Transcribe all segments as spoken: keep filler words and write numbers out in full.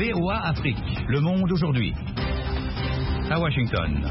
V O A Afrique, Le Monde aujourd'hui. À Washington.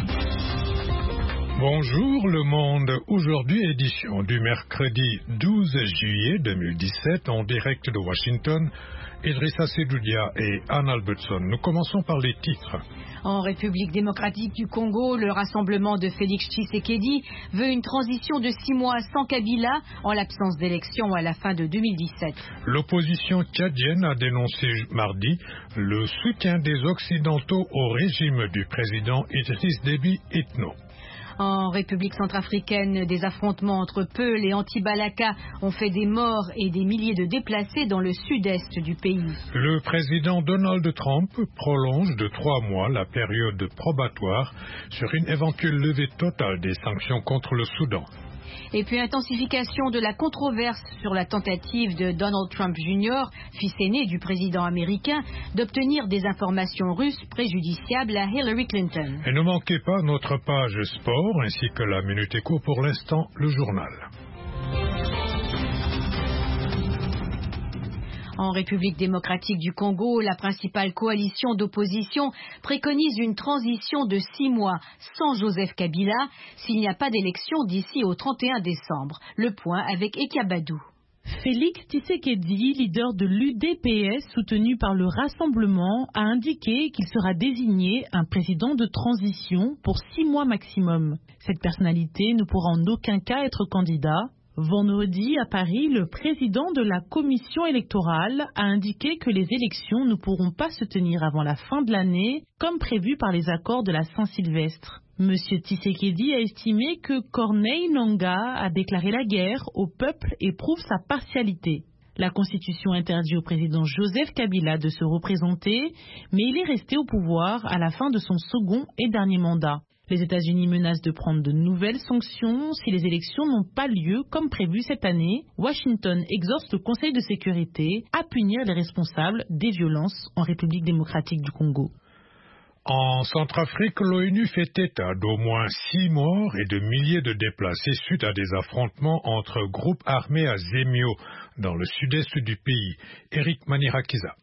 Bonjour Le Monde, aujourd'hui édition du mercredi douze juillet deux mille dix-sept en direct de Washington. Idrissa Sedoudia et Anne Albertson. Nous commençons par les titres. En République démocratique du Congo, le rassemblement de Félix Tshisekedi veut une transition de six mois sans Kabila en l'absence d'élections à la fin de deux mille dix-sept. L'opposition tchadienne a dénoncé mardi le soutien des Occidentaux au régime du président Idriss Déby Itno. En République centrafricaine, des affrontements entre Peul et Anti-Balaka ont fait des morts et des milliers de déplacés dans le sud-est du pays. Le président Donald Trump prolonge de trois mois la période probatoire sur une éventuelle levée totale des sanctions contre le Soudan. Et puis intensification de la controverse sur la tentative de Donald Trump junior, fils aîné du président américain, d'obtenir des informations russes préjudiciables à Hillary Clinton. Et ne manquez pas notre page sport ainsi que la Minute Éco, pour l'instant le journal. En République démocratique du Congo, la principale coalition d'opposition préconise une transition de six mois sans Joseph Kabila s'il n'y a pas d'élection d'ici au trente et un décembre. Le point avec Ekabadou. Félix Tshisekedi, leader de l'U D P S soutenu par le Rassemblement, a indiqué qu'il sera désigné un président de transition pour six mois maximum. Cette personnalité ne pourra en aucun cas être candidat. Vendredi, à Paris, le président de la commission électorale a indiqué que les élections ne pourront pas se tenir avant la fin de l'année, comme prévu par les accords de la Saint-Sylvestre. Monsieur Tshisekedi a estimé que Corneille Nangaa a déclaré la guerre au peuple et prouve sa partialité. La Constitution interdit au président Joseph Kabila de se représenter, mais il est resté au pouvoir à la fin de son second et dernier mandat. Les États-Unis menacent de prendre de nouvelles sanctions si les élections n'ont pas lieu comme prévu cette année. Washington exhorte le Conseil de sécurité à punir les responsables des violences en République démocratique du Congo. En Centrafrique, l'ONU fait état d'au moins six morts et de milliers de déplacés suite à des affrontements entre groupes armés à Zemio, dans le sud-est du pays. Eric Manirakiza.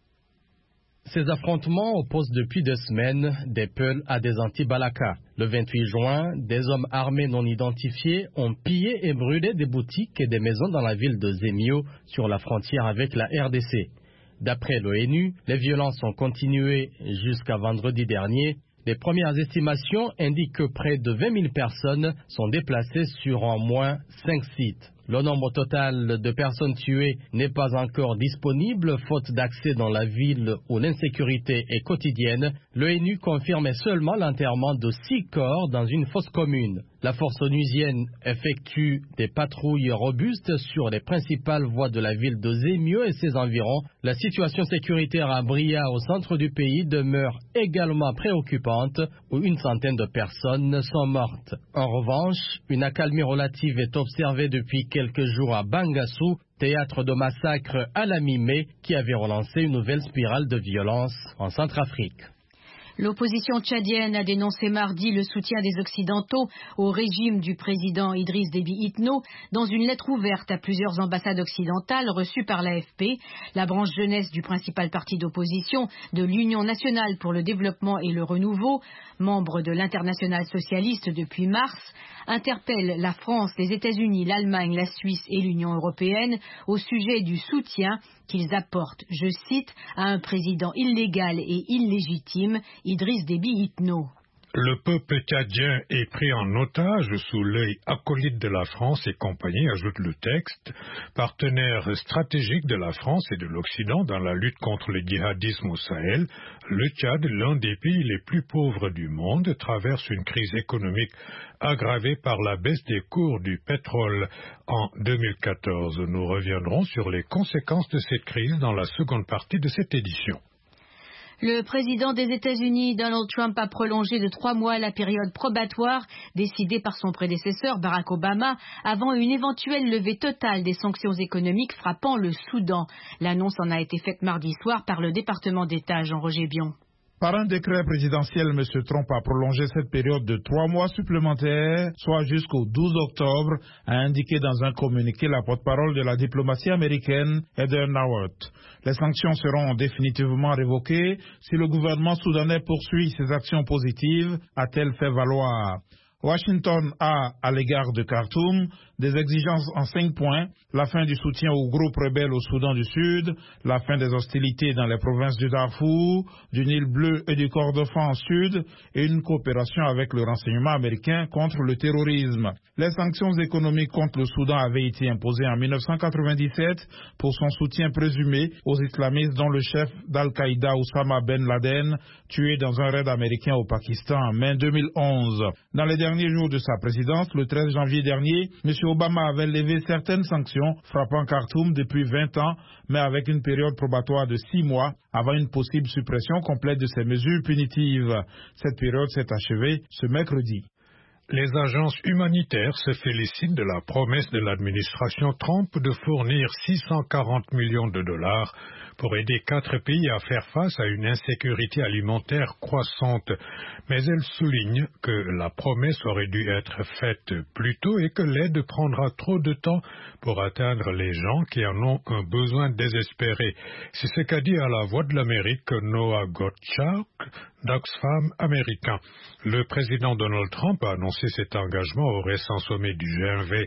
Ces affrontements opposent depuis deux semaines des Peuls à des Anti-Balaka. Le vingt-huit juin, des hommes armés non identifiés ont pillé et brûlé des boutiques et des maisons dans la ville de Zemio, sur la frontière avec la R D C. D'après l'ONU, les violences ont continué jusqu'à vendredi dernier. Les premières estimations indiquent que près de vingt mille personnes sont déplacées sur au moins cinq sites. Le nombre total de personnes tuées n'est pas encore disponible, faute d'accès dans la ville où l'insécurité est quotidienne. L'ONU confirme seulement l'enterrement de six corps dans une fosse commune. La force onusienne effectue des patrouilles robustes sur les principales voies de la ville de Zemio et ses environs. La situation sécuritaire à Bria, au centre du pays, demeure également préoccupante, où une centaine de personnes sont mortes. En revanche, une accalmie relative est observée depuis quelques jours à Bangassou, théâtre de massacre à la mi-mai, qui avait relancé une nouvelle spirale de violence en Centrafrique. L'opposition tchadienne a dénoncé mardi le soutien des Occidentaux au régime du président Idriss Déby Itno dans une lettre ouverte à plusieurs ambassades occidentales reçues par l'A F P. La branche jeunesse du principal parti d'opposition de l'Union nationale pour le développement et le renouveau, membre de l'Internationale socialiste depuis mars, interpelle la France, les États-Unis, l'Allemagne, la Suisse et l'Union européenne au sujet du soutien qu'ils apportent, je cite, à un président illégal et illégitime, Idriss Déby Itno. Le peuple tchadien est pris en otage sous l'œil acolyte de la France et compagnie, ajoute le texte, partenaire stratégique de la France et de l'Occident dans la lutte contre le djihadisme au Sahel. Le Tchad, l'un des pays les plus pauvres du monde, traverse une crise économique aggravée par la baisse des cours du pétrole en deux mille quatorze. Nous reviendrons sur les conséquences de cette crise dans la seconde partie de cette édition. Le président des États-Unis, Donald Trump, a prolongé de trois mois la période probatoire décidée par son prédécesseur Barack Obama avant une éventuelle levée totale des sanctions économiques frappant le Soudan. L'annonce en a été faite mardi soir par le département d'État, Jean-Roger Bion. Par un décret présidentiel, M. Trump a prolongé cette période de trois mois supplémentaires, soit jusqu'au douze octobre, a indiqué dans un communiqué la porte-parole de la diplomatie américaine, Heather Nauert. Les sanctions seront définitivement révoquées si le gouvernement soudanais poursuit ses actions positives, a-t-elle fait valoir. Washington a, à l'égard de Khartoum, des exigences en cinq points: la fin du soutien aux groupes rebelles au Soudan du Sud, la fin des hostilités dans les provinces du Darfour, du Nil Bleu et du Kordofan Sud, et une coopération avec le renseignement américain contre le terrorisme. Les sanctions économiques contre le Soudan avaient été imposées en mille neuf cent quatre-vingt-dix-sept pour son soutien présumé aux islamistes dont le chef d'Al-Qaïda, Oussama Ben Laden, tué dans un raid américain au Pakistan en mai deux mille onze. Dans les derniers jours de sa présidence, le treize janvier dernier, M. Obama avait levé certaines sanctions frappant Khartoum depuis vingt ans, mais avec une période probatoire de six mois avant une possible suppression complète de ces mesures punitives. Cette période s'est achevée ce mercredi. Les agences humanitaires se félicitent de la promesse de l'administration Trump de fournir six cent quarante millions de dollars pour aider quatre pays à faire face à une insécurité alimentaire croissante. Mais elles soulignent que la promesse aurait dû être faite plus tôt et que l'aide prendra trop de temps pour atteindre les gens qui en ont un besoin désespéré. C'est ce qu'a dit à la Voix de l'Amérique Noah Gottschalk d'Oxfam américain. Le président Donald Trump a annoncé cet engagement au récent sommet du G vingt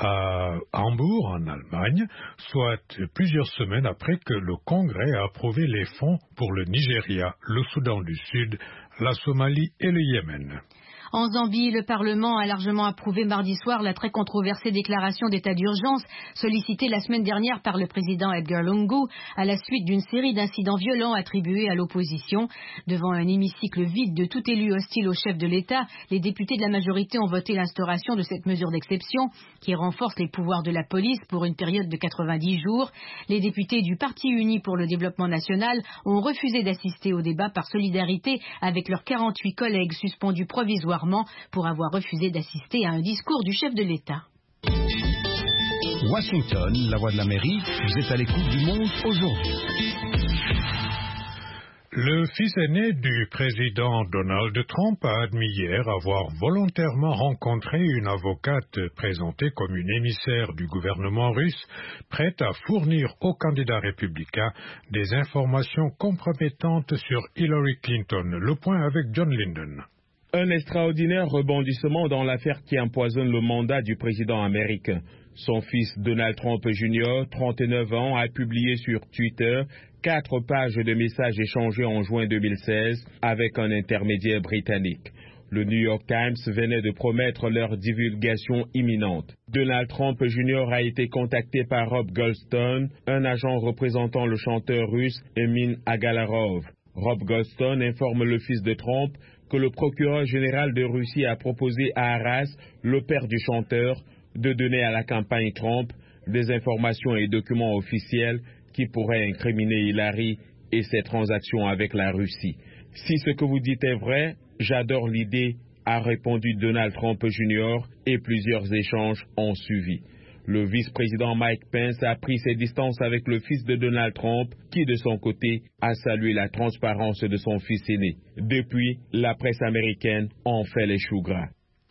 à Hambourg, en Allemagne, soit plusieurs semaines après que le Congrès a approuvé les fonds pour le Nigeria, le Soudan du Sud, la Somalie et le Yémen. En Zambie, le Parlement a largement approuvé mardi soir la très controversée déclaration d'état d'urgence sollicitée la semaine dernière par le président Edgar Lungu à la suite d'une série d'incidents violents attribués à l'opposition. Devant un hémicycle vide de tout élu hostile au chef de l'État, les députés de la majorité ont voté l'instauration de cette mesure d'exception qui renforce les pouvoirs de la police pour une période de quatre-vingt-dix jours. Les députés du Parti uni pour le développement national ont refusé d'assister au débat par solidarité avec leurs quarante-huit collègues suspendus provisoirement pour avoir refusé d'assister à un discours du chef de l'État. Washington, la Voix de l'Amérique, vous êtes à l'écoute du monde aujourd'hui. Le fils aîné du président Donald Trump a admis hier avoir volontairement rencontré une avocate présentée comme une émissaire du gouvernement russe, prête à fournir aux candidats républicains des informations compromettantes sur Hillary Clinton. Le point avec John Linden. Un extraordinaire rebondissement dans l'affaire qui empoisonne le mandat du président américain. Son fils Donald Trump junior, trente-neuf ans, a publié sur Twitter quatre pages de messages échangés en juin deux mille seize avec un intermédiaire britannique. Le New York Times venait de promettre leur divulgation imminente. Donald Trump junior a été contacté par Rob Goldstone, un agent représentant le chanteur russe Emin Agalarov. Rob Goldstone informe le fils de Trump que le procureur général de Russie a proposé à Arras, le père du chanteur, de donner à la campagne Trump des informations et documents officiels qui pourraient incriminer Hillary et ses transactions avec la Russie. Si ce que vous dites est vrai, j'adore l'idée, a répondu Donald Trump junior et plusieurs échanges ont suivi. Le vice-président Mike Pence a pris ses distances avec le fils de Donald Trump, qui de son côté a salué la transparence de son fils aîné. Depuis, la presse américaine en fait les choux gras.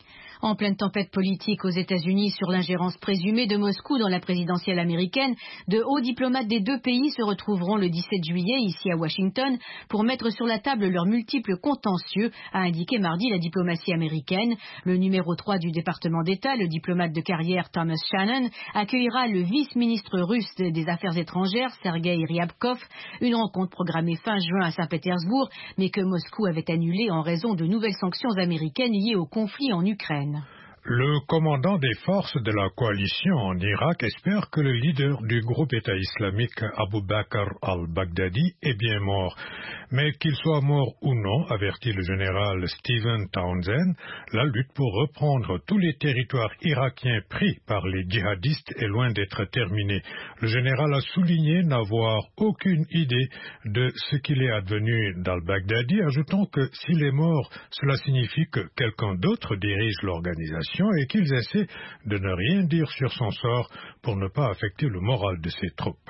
En pleine tempête politique aux États-Unis sur l'ingérence présumée de Moscou dans la présidentielle américaine, de hauts diplomates des deux pays se retrouveront le dix-sept juillet ici à Washington pour mettre sur la table leurs multiples contentieux, a indiqué mardi la diplomatie américaine. Le numéro trois du département d'État, le diplomate de carrière Thomas Shannon, accueillera le vice-ministre russe des Affaires étrangères, Sergei Ryabkov, une rencontre programmée fin juin à Saint-Pétersbourg, mais que Moscou avait annulée en raison de nouvelles sanctions américaines liées au conflit en Ukraine. Le commandant des forces de la coalition en Irak espère que le leader du groupe État islamique Abu Bakr al-Baghdadi est bien mort. Mais qu'il soit mort ou non, avertit le général Stephen Townsend, la lutte pour reprendre tous les territoires irakiens pris par les djihadistes est loin d'être terminée. Le général a souligné n'avoir aucune idée de ce qu'il est advenu d'al-Baghdadi, ajoutant que s'il est mort, cela signifie que quelqu'un d'autre dirige l'organisation et qu'ils essaient de ne rien dire sur son sort pour ne pas affecter le moral de ses troupes.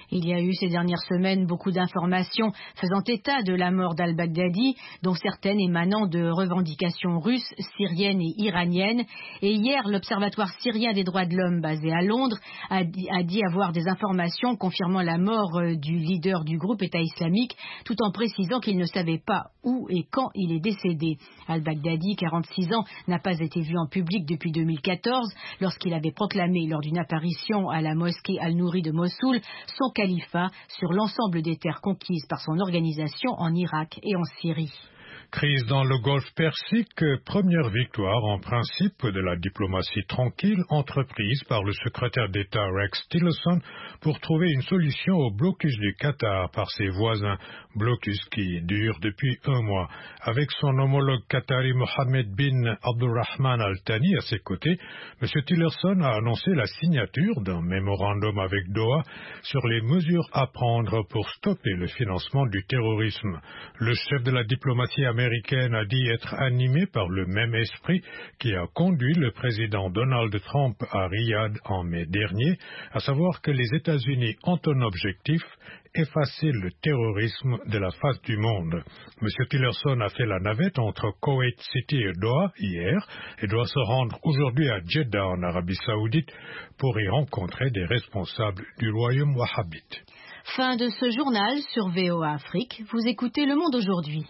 Il y a eu ces dernières semaines beaucoup d'informations faisant état de la mort d'al-Baghdadi, dont certaines émanant de revendications russes, syriennes et iraniennes. Et hier, l'Observatoire syrien des droits de l'homme, basé à Londres, a dit, a dit avoir des informations confirmant la mort du leader du groupe État islamique, tout en précisant qu'il ne savait pas où et quand il est décédé. Al-Baghdadi, quarante-six ans, n'a pas été vu en public depuis deux mille quatorze, lorsqu'il avait proclamé lors d'une apparition à la mosquée Al-Nouri de Mossoul son califat sur l'ensemble des terres conquises par son organisation en Irak et en Syrie. Crise dans le Golfe Persique, première victoire en principe de la diplomatie tranquille entreprise par le secrétaire d'État Rex Tillerson pour trouver une solution au blocus du Qatar par ses voisins, blocus qui dure depuis un mois. Avec son homologue qatari Mohammed bin Abdulrahman Al Thani à ses côtés, M. Tillerson a annoncé la signature d'un mémorandum avec Doha sur les mesures à prendre pour stopper le financement du terrorisme. Le chef de la diplomatie américaine a dit être animé par le même esprit qui a conduit le président Donald Trump à Riyad en mai dernier, à savoir que les États-Unis ont un objectif, effacer le terrorisme de la face du monde. M. Tillerson a fait la navette entre Kuwait City et Doha hier et doit se rendre aujourd'hui à Jeddah en Arabie Saoudite pour y rencontrer des responsables du royaume wahhabite. Fin de ce journal sur V O A Afrique. Vous écoutez Le Monde aujourd'hui.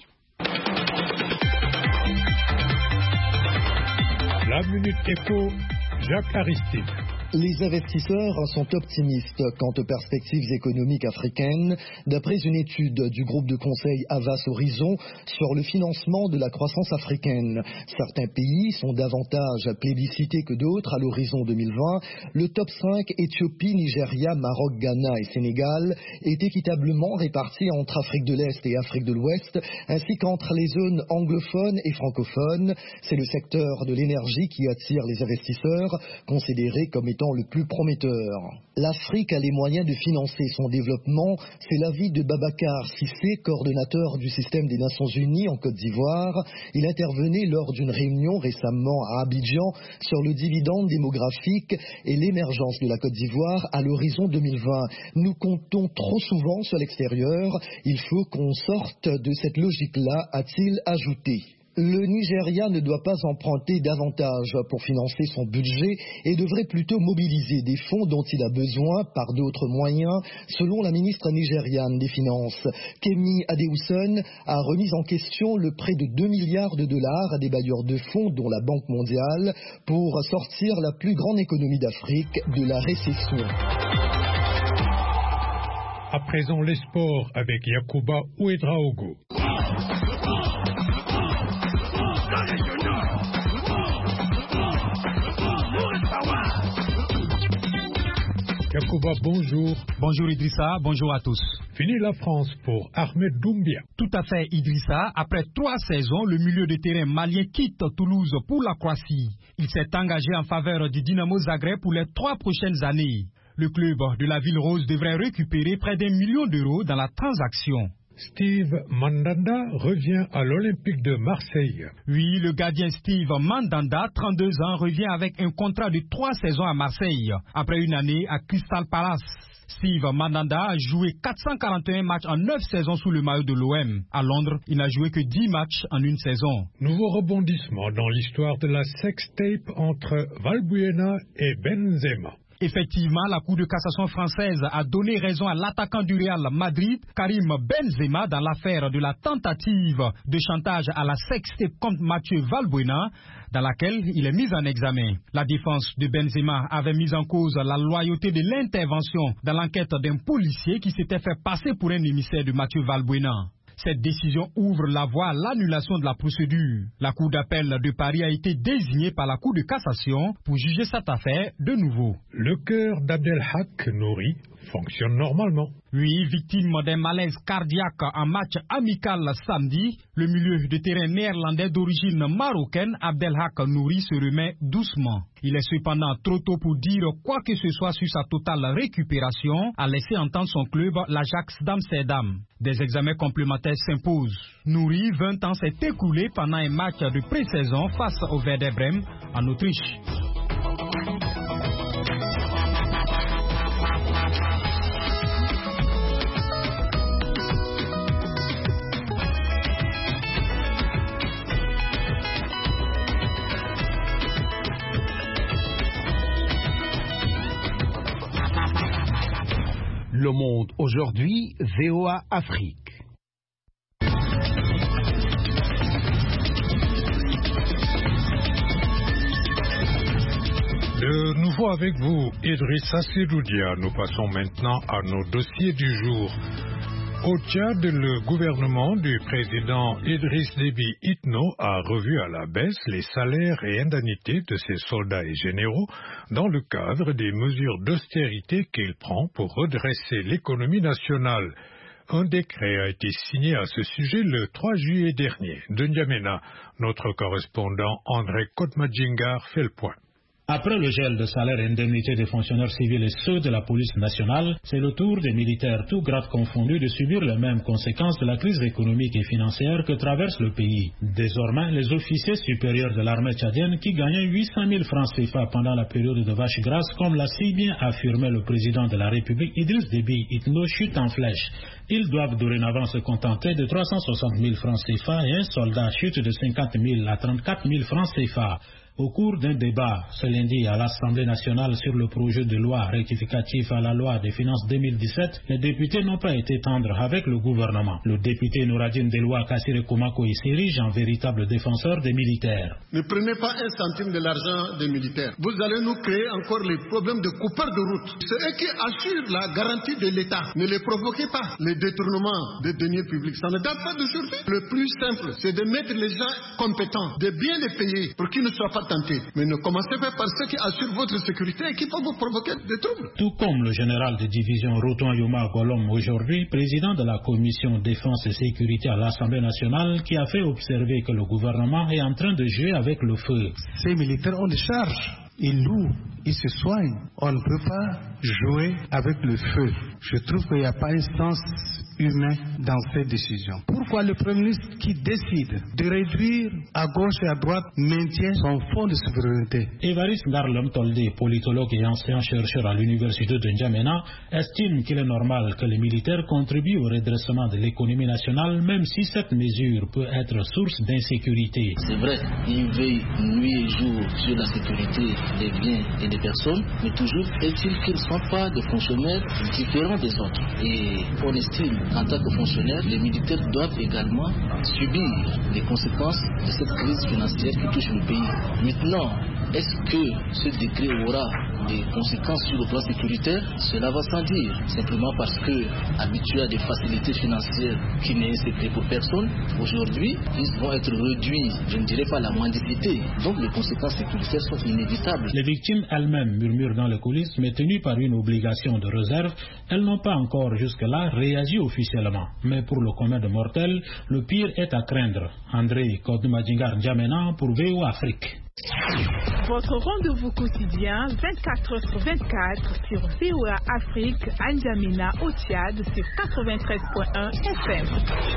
La Minute Éco, Jacques Aristide. Les investisseurs sont optimistes quant aux perspectives économiques africaines, d'après une étude du groupe de conseil Havas Horizon sur le financement de la croissance africaine. Certains pays sont davantage plébiscités que d'autres à l'horizon deux mille vingt. Le top cinq, Éthiopie, Nigeria, Maroc, Ghana et Sénégal, est équitablement réparti entre Afrique de l'Est et Afrique de l'Ouest, ainsi qu'entre les zones anglophones et francophones. C'est le secteur de l'énergie qui attire les investisseurs, considéré comme étant le plus prometteur. L'Afrique a les moyens de financer son développement, c'est l'avis de Babacar Cissé, coordonnateur du système des Nations Unies en Côte d'Ivoire. Il intervenait lors d'une réunion récemment à Abidjan sur le dividende démographique et l'émergence de la Côte d'Ivoire à l'horizon deux mille vingt. Nous comptons trop souvent sur l'extérieur, il faut qu'on sorte de cette logique-là, a-t-il ajouté. Le Nigeria ne doit pas emprunter davantage pour financer son budget et devrait plutôt mobiliser des fonds dont il a besoin par d'autres moyens, selon la ministre nigériane des Finances. Kemi Adeosun a remis en question le prêt de deux milliards de dollars à des bailleurs de fonds, dont la Banque mondiale, pour sortir la plus grande économie d'Afrique de la récession. À présent, les sports avec Yacouba Ouedraogo. Yacouba, bonjour. Bonjour Idrissa, bonjour à tous. Fini la France pour Ahmed Doumbia. Tout à fait Idrissa, après trois saisons, le milieu de terrain malien quitte Toulouse pour la Croatie. Il s'est engagé en faveur du Dynamo Zagreb pour les trois prochaines années. Le club de la Ville Rose devrait récupérer près d'un million d'euros dans la transaction. Steve Mandanda revient à l'Olympique de Marseille. Oui, le gardien Steve Mandanda, trente-deux ans, revient avec un contrat de trois saisons à Marseille, après une année à Crystal Palace. Steve Mandanda a joué quatre cent quarante et un matchs en neuf saisons sous le maillot de l'O M. À Londres, il n'a joué que dix matchs en une saison. Nouveau rebondissement dans l'histoire de la sextape entre Valbuena et Benzema. Effectivement, la Cour de cassation française a donné raison à l'attaquant du Real Madrid, Karim Benzema, dans l'affaire de la tentative de chantage à la sextape contre Mathieu Valbuena, dans laquelle il est mis en examen. La défense de Benzema avait mis en cause la loyauté de l'intervention dans l'enquête d'un policier qui s'était fait passer pour un émissaire de Mathieu Valbuena. Cette décision ouvre la voie à l'annulation de la procédure. La Cour d'appel de Paris a été désignée par la Cour de cassation pour juger cette affaire de nouveau. Le cœur d'Abdelhak Nouri fonctionne normalement. Oui, victime d'un malaise cardiaque en match amical samedi, le milieu de terrain néerlandais d'origine marocaine Abdelhak Nouri se remet doucement. Il est cependant trop tôt pour dire quoi que ce soit sur sa totale récupération, a laissé entendre son club, l'Ajax d'Amsterdam. Des examens complémentaires s'imposent. Nouri, vingt ans, s'est écoulé pendant un match de pré-saison face au Werder Bremen en Autriche. Le Monde aujourd'hui, V O A Afrique. De nouveau avec vous, Idrissa Seloudia. Nous passons maintenant à nos dossiers du jour. Au Tchad, le gouvernement du président Idriss Déby Itno a revu à la baisse les salaires et indemnités de ses soldats et généraux dans le cadre des mesures d'austérité qu'il prend pour redresser l'économie nationale. Un décret a été signé à ce sujet le trois juillet dernier. De N'Djamena, notre correspondant André Kotmadjingar fait le point. Après le gel de salaire et indemnités des fonctionnaires civils et ceux de la police nationale, c'est le tour des militaires, tous grades confondus, de subir les mêmes conséquences de la crise économique et financière que traverse le pays. Désormais, les officiers supérieurs de l'armée tchadienne qui gagnaient huit cent mille francs C F A pendant la période de vache grasse, comme l'a si bien affirmé le président de la République Idriss Déby Itno, chutent en flèche. Ils doivent dorénavant se contenter de trois cent soixante mille francs C F A et un soldat chute de cinquante mille à trente-quatre mille francs C F A. Au cours d'un débat ce lundi à l'Assemblée nationale sur le projet de loi rectificatif à la loi des finances deux mille dix-sept, les députés n'ont pas été tendres avec le gouvernement. Le député Nouradine Deloua Kassire Komako s'érige en véritable défenseur des militaires. Ne prenez pas un centime de l'argent des militaires. Vous allez nous créer encore les problèmes de coupeurs de route. C'est eux qui assurent la garantie de l'État. Ne les provoquez pas. Les détournements des deniers publics, ça ne date pas d'aujourd'hui. Le plus simple, c'est de mettre les gens compétents, de bien les payer pour qu'ils ne soient pas tentés. Mais ne commencez pas par ceux qui assurent votre sécurité et qui peuvent vous provoquer des troubles. Tout comme le général de division Routon Yoma Golom aujourd'hui, président de la commission défense et sécurité à l'Assemblée nationale, qui a fait observer que le gouvernement est en train de jouer avec le feu. Ces militaires ont des charges. Ils louent, ils se soignent. On ne peut pas jouer avec le feu. Je trouve qu'il n'y a pas un sens humain dans ces décisions. Pourquoi le Premier ministre qui décide de réduire à gauche et à droite maintient son fonds de souveraineté? Évariste Ngarlem Tolde, politologue et ancien chercheur à l'université de N'Djamena, estime qu'il est normal que les militaires contribuent au redressement de l'économie nationale, même si cette mesure peut être source d'insécurité. C'est vrai, ils veillent nuit et jour sur la sécurité des biens et des personnes, mais toujours est-il qu'ils ne sont pas des fonctionnaires différents des autres. Et on estime qu'en tant que fonctionnaires, les militaires doivent également subir les conséquences de cette crise financière qui touche le pays. Maintenant, est-ce que ce décret aura des conséquences sur le plan sécuritaire? Cela va sans dire, simplement parce que, habitués à des facilités financières qui n'est un secret pour personne, aujourd'hui, ils vont être réduits, je ne dirais pas la mendicité. Donc les conséquences sécuritaires sont inévitables. Les victimes elles-mêmes murmurent dans les coulisses, mais tenues par une obligation de réserve, elles n'ont pas encore jusque-là réagi officiellement. Mais pour le commun de mortels, le pire est à craindre. André Kodmadjingar N'Djamena pour V O A Afrique. Votre rendez-vous quotidien vingt-quatre heures sur vingt-quatre sur V O A Afrique à N'Djamena au Tchad sur quatre-vingt-treize point un F M.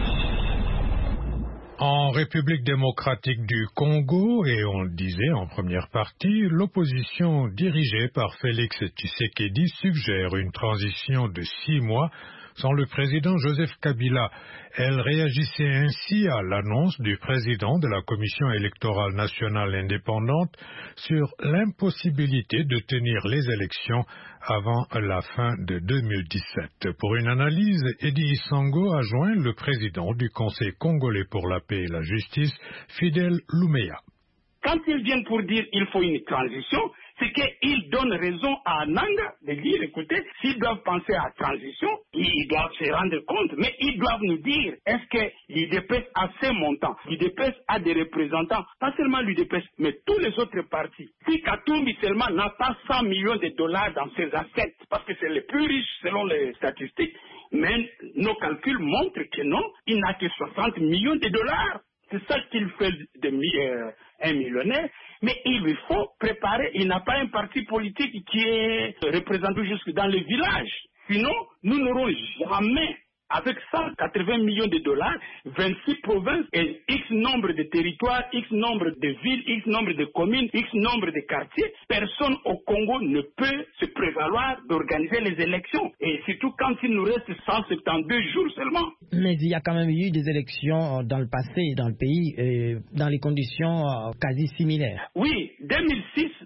En République démocratique du Congo, et on le disait en première partie, l'opposition dirigée par Félix Tshisekedi suggère une transition de six mois sans le président Joseph Kabila. Elle réagissait ainsi à l'annonce du président de la Commission électorale nationale indépendante sur l'impossibilité de tenir les élections avant la fin de deux mille dix-sept. Pour une analyse, Edi Isango a joint le président du Conseil congolais pour la paix et la justice, Fidel Lumeya. Quand ils viennent pour dire qu'il faut une transition, c'est qu'ils donnent raison à Nanga de dire, écoutez, s'ils doivent penser à transition, ils doivent se rendre compte, mais ils doivent nous dire, est-ce que l'U D P S a ces montants? L'U D P S a des représentants, pas seulement l'U D P S, mais tous les autres partis. Si Katumbi seulement n'a pas cent millions de dollars dans ses assets, parce que c'est les plus riches selon les statistiques, mais nos calculs montrent que non, il n'a que soixante millions de dollars. C'est ça qu'il fait de euh, un millionnaire. Mais il lui faut préparer, il n'a pas un parti politique qui est représenté jusque dans les villages. Sinon, nous n'aurons jamais, avec cent quatre-vingts millions de dollars, vingt-six provinces et X nombre de territoires, X nombre de villes, X nombre de communes, X nombre de quartiers. Personne au Congo ne peut se prévaloir d'organiser les élections. Et surtout quand il nous reste cent soixante-douze jours seulement. Mais il y a quand même eu des élections dans le passé, dans le pays, dans les conditions quasi similaires. Oui, deux mille six,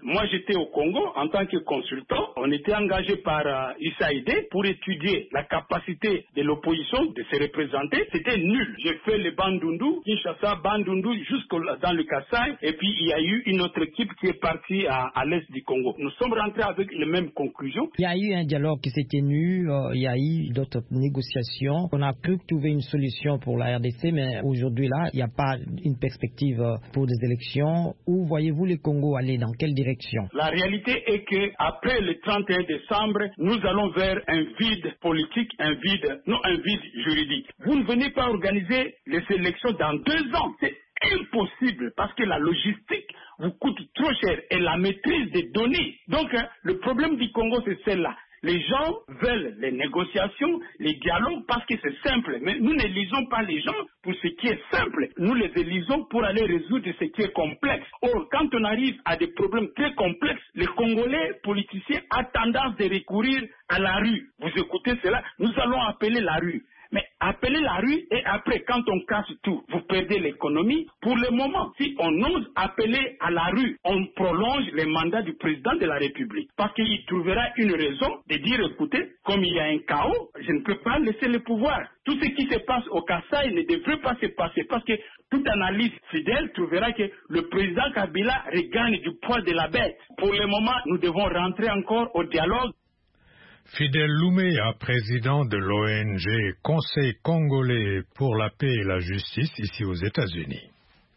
moi j'étais au Congo en tant que consultant. On était engagé par euh, U S A I D pour étudier la capacité de l'opposition de se représenter. C'était nul. J'ai fait le Bandundu, Kinshasa, Bandundu, jusqu'au dans le Kasaï. Et puis il y a eu une autre équipe qui est partie à, à l'est du Congo. Nous sommes rentrés avec les mêmes conclusions. Il y a eu un dialogue qui s'est tenu, euh, il y a eu d'autres négociations. On a cru trouver une solution pour la R D C, mais aujourd'hui là, il n'y a pas une perspective pour des élections. Où voyez-vous le Congo aller? Dans quelle direction? La réalité est que après le trente et un décembre, nous allons vers un vide politique, un vide, non un vide juridique. Vous ne venez pas organiser les élections dans deux ans. C'est impossible parce que la logistique vous coûte trop cher et la maîtrise des données. Donc, hein, le problème du Congo, c'est celle-là. Les gens veulent les négociations, les dialogues parce que c'est simple. Mais nous n'élisons pas les gens pour ce qui est simple. Nous les élisons pour aller résoudre ce qui est complexe. Or, quand on arrive à des problèmes très complexes, les Congolais politiciens ont tendance de recourir à la rue. Vous écoutez cela? Nous allons appeler la rue. Mais appelez la rue et après, quand on casse tout, vous perdez l'économie. Pour le moment, si on ose appeler à la rue, on prolonge les mandats du président de la République. Parce qu'il trouvera une raison de dire, écoutez, comme il y a un chaos, je ne peux pas laisser le pouvoir. Tout ce qui se passe au Kasaï ne devrait pas se passer parce que toute analyse fidèle trouvera que le président Kabila regagne du poids de la bête. Pour le moment, nous devons rentrer encore au dialogue. Fidèle Louméa, président de l'O N G Conseil congolais pour la paix et la justice ici aux États-Unis.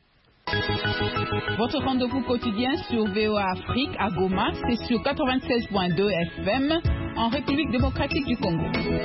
Votre rendez-vous quotidien sur V O A Afrique à Goma, c'est sur quatre-vingt-seize point deux F M en République démocratique du Congo.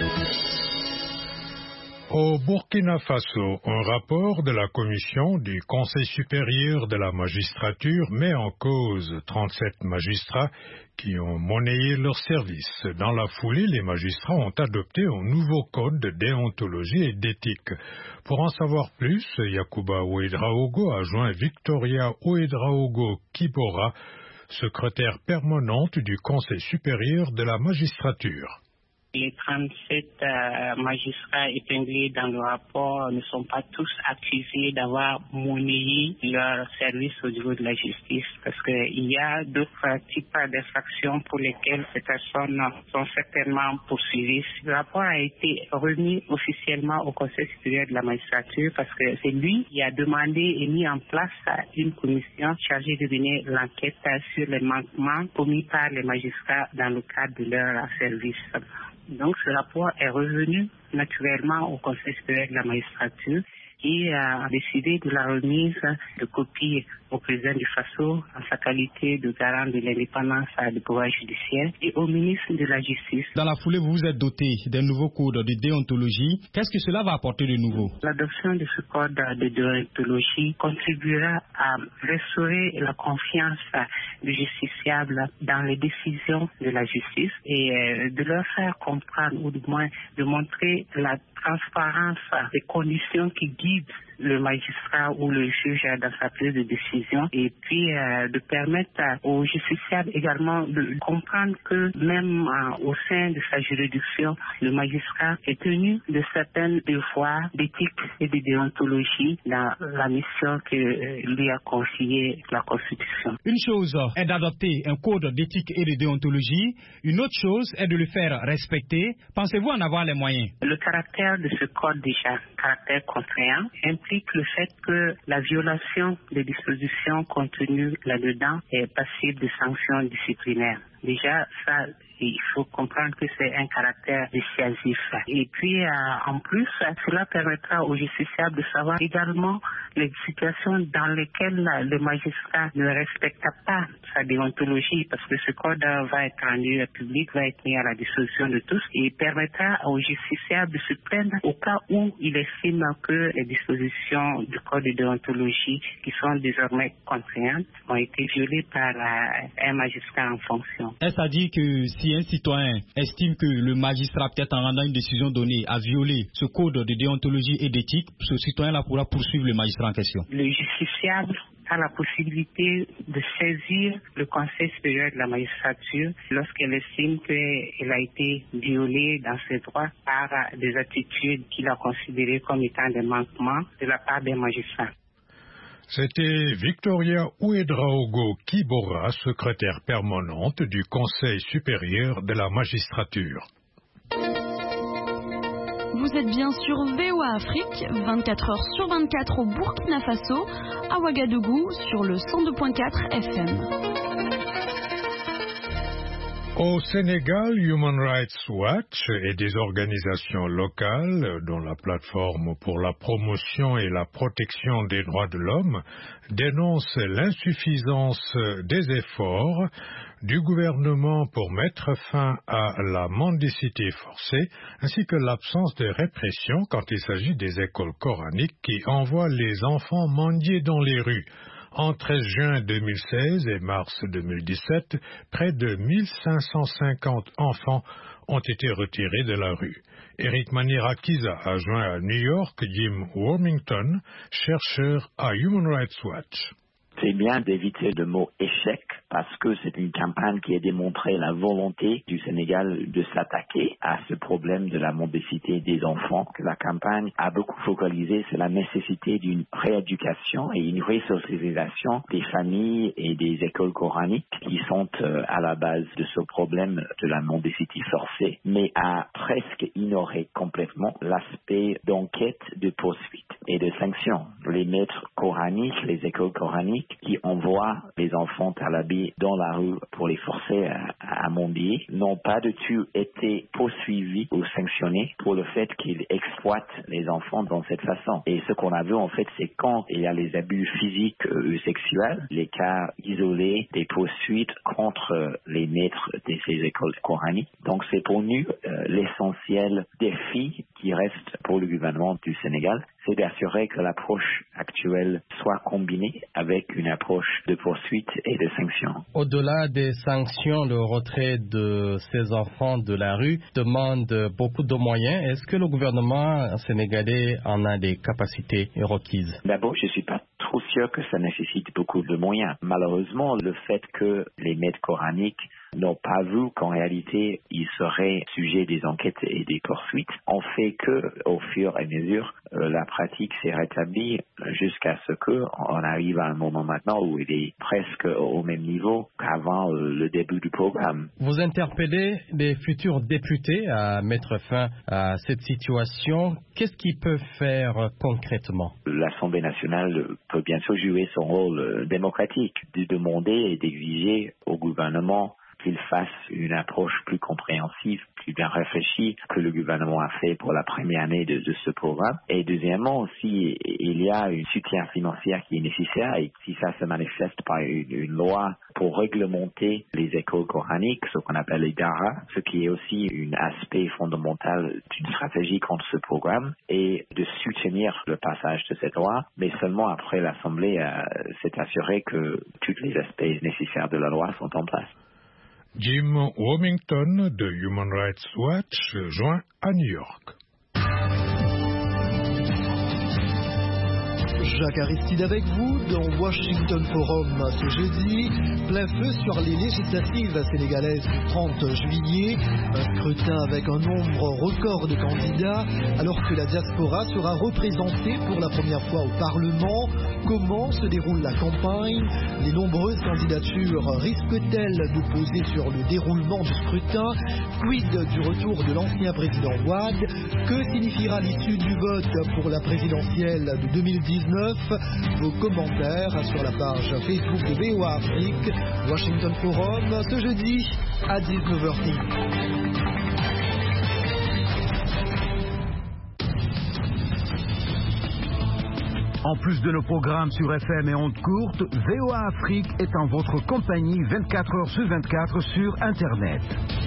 Au Burkina Faso, un rapport de la commission du Conseil supérieur de la magistrature met en cause trente-sept magistrats qui ont monnayé leur service. Dans la foulée, les magistrats ont adopté un nouveau code de déontologie et d'éthique. Pour en savoir plus, Yacouba Ouedraogo a joint Victoria Ouedraogo Kibora, secrétaire permanente du Conseil supérieur de la magistrature. Les trente-sept euh, magistrats épinglés dans le rapport ne sont pas tous accusés d'avoir monnayé leur service au niveau de la justice parce qu'il y a d'autres types d'infractions pour lesquelles ces personnes sont certainement poursuivies. Le rapport a été remis officiellement au Conseil supérieur de la magistrature parce que c'est lui qui a demandé et mis en place une commission chargée de mener l'enquête sur les manquements commis par les magistrats dans le cadre de leur service. Donc ce rapport est revenu naturellement au Conseil supérieur de la magistrature qui a décidé de la remise de copies au président du Faso en sa qualité de garant de l'indépendance du pouvoir judiciaire et au ministre de la Justice. Dans la foulée, vous vous êtes doté d'un nouveau code de déontologie. Qu'est-ce que cela va apporter de nouveau? L'adoption de ce code de déontologie contribuera à restaurer la confiance du justiciable dans les décisions de la justice et de leur faire comprendre, ou du moins de montrer la transparence des conditions qui guident le magistrat ou le juge dans sa prise de décision et puis euh, de permettre euh, aux justiciables également de comprendre que même euh, au sein de sa juridiction, le magistrat est tenu de certains devoirs d'éthique et de déontologie dans la mission que euh, lui a confiée la Constitution. Une chose est d'adopter un code d'éthique et de déontologie, une autre chose est de le faire respecter. Pensez-vous en avoir les moyens? Le caractère de ce code déjà, caractère contraignant, implique le fait que la violation des dispositions contenues là-dedans est passible de sanctions disciplinaires. Déjà, ça, il faut comprendre que c'est un caractère dissuasif. Et puis, euh, en plus, cela permettra aux justiciables de savoir également les situations dans lesquelles le magistrat ne respecte pas sa déontologie, parce que ce code va être rendu public, va être mis à la disposition de tous, et permettra aux justiciables de se plaindre au cas où il estime que les dispositions du code de déontologie, qui sont désormais contraignantes, ont été violées par euh, un magistrat en fonction. Est-ce à dire que si un citoyen estime que le magistrat, peut-être en rendant une décision donnée, a violé ce code de déontologie et d'éthique, ce citoyen-là pourra poursuivre le magistrat en question? Le justiciable a la possibilité de saisir le Conseil supérieur de la magistrature lorsqu'elle estime qu'elle a été violée dans ses droits par des attitudes qu'il a considérées comme étant des manquements de la part des magistrats. C'était Victoria Ouedraogo Kibora, secrétaire permanente du Conseil supérieur de la magistrature. Vous êtes bien sur V O A Afrique, vingt-quatre heures sur vingt-quatre au Burkina Faso, à Ouagadougou sur le cent deux virgule quatre F M. Au Sénégal, Human Rights Watch et des organisations locales, dont la plateforme pour la promotion et la protection des droits de l'homme, dénoncent l'insuffisance des efforts du gouvernement pour mettre fin à la mendicité forcée, ainsi que l'absence de répression quand il s'agit des écoles coraniques qui envoient les enfants mendier dans les rues. Entre juin deux mille seize et mars deux mille dix-sept, près de mille cinq cent cinquante enfants ont été retirés de la rue. Eric Manirakiza a joint à New York Jim Wormington, chercheur à Human Rights Watch. C'est bien d'éviter le mot échec parce que c'est une campagne qui a démontré la volonté du Sénégal de s'attaquer à ce problème de la mendicité des enfants. La campagne a beaucoup focalisé sur la nécessité d'une rééducation et une resocialisation des familles et des écoles coraniques qui sont à la base de ce problème de la mendicité forcée, mais a presque ignoré complètement l'aspect d'enquête, de poursuite et de sanction. Les maîtres coraniques, les écoles coraniques qui envoient les enfants talabis dans la rue pour les forcer à, à mendier n'ont pas du tout été poursuivis ou sanctionnés pour le fait qu'ils exploitent les enfants dans cette façon. Et ce qu'on a vu en fait, c'est quand il y a les abus physiques ou sexuels, les cas isolés des poursuites contre les maîtres de ces écoles coraniques. Donc c'est pour nous euh, l'essentiel défi qui reste pour le gouvernement du Sénégal, c'est d'assurer que l'approche actuelle soit combinée avec une approche de poursuite et de sanctions. Au-delà des sanctions, le retrait de ces enfants de la rue demande beaucoup de moyens. Est-ce que le gouvernement sénégalais en a des capacités requises? D'abord, je ne suis pas trop sûr que ça nécessite beaucoup de moyens. Malheureusement, le fait que les maîtres coraniques n'ont pas vu qu'en réalité, ils seraient sujets des enquêtes et des poursuites, ont fait que, au fur et à mesure, euh, la pratique s'est rétablie jusqu'à ce qu'on arrive à un moment maintenant où il est presque au même niveau qu'avant euh, le début du programme. Vous interpellez les futurs députés à mettre fin à cette situation. Qu'est-ce qu'ils peuvent faire concrètement? L'Assemblée nationale peut bien sûr jouer son rôle euh, démocratique, de demander et d'exiger au gouvernement qu'il fasse une approche plus compréhensive, plus bien réfléchie que le gouvernement a fait pour la première année de, de ce programme. Et deuxièmement aussi, il y a un soutien financier qui est nécessaire et si ça se manifeste par une, une loi pour réglementer les écoles coraniques, ce qu'on appelle les dara, ce qui est aussi un aspect fondamental d'une stratégie contre ce programme, et de soutenir le passage de cette loi, mais seulement après l'Assemblée euh, s'est assuré que tous les aspects nécessaires de la loi sont en place. Jim Wormington de Human Rights Watch joint à New York. Jacques Aristide avec vous dans Washington Forum ce jeudi. Plein feu sur les législatives sénégalaises du trente juillet. Un scrutin avec un nombre record de candidats alors que la diaspora sera représentée pour la première fois au Parlement. Comment se déroule la campagne? Les nombreuses candidatures risquent-elles de poser sur le déroulement du scrutin? Quid du retour de l'ancien président Wade? Que signifiera l'issue du vote pour la présidentielle de deux mille dix-neuf? Vos commentaires sur la page Facebook de V O A Afrique, Washington Forum, ce jeudi à dix-neuf heures trente. En plus de nos programmes sur F M et ondes courtes, V O A Afrique est en votre compagnie vingt-quatre heures sur vingt-quatre sur Internet.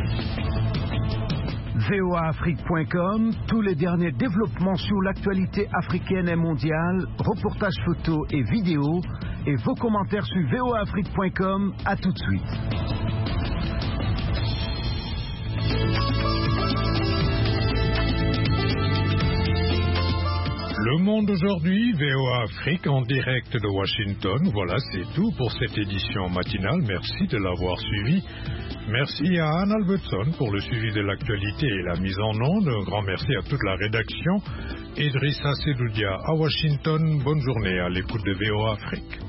V O A Afrique point com, tous les derniers développements sur l'actualité africaine et mondiale, reportages photos et vidéos, et vos commentaires sur V O A Afrique point com. À tout de suite. Le Monde aujourd'hui, V O A Afrique en direct de Washington. Voilà, c'est tout pour cette édition matinale. Merci de l'avoir suivi. Merci à Anne Albertson pour le suivi de l'actualité et la mise en onde. Un grand merci à toute la rédaction Idrissa Sedoudia à Washington. Bonne journée à l'écoute de V O A Afrique.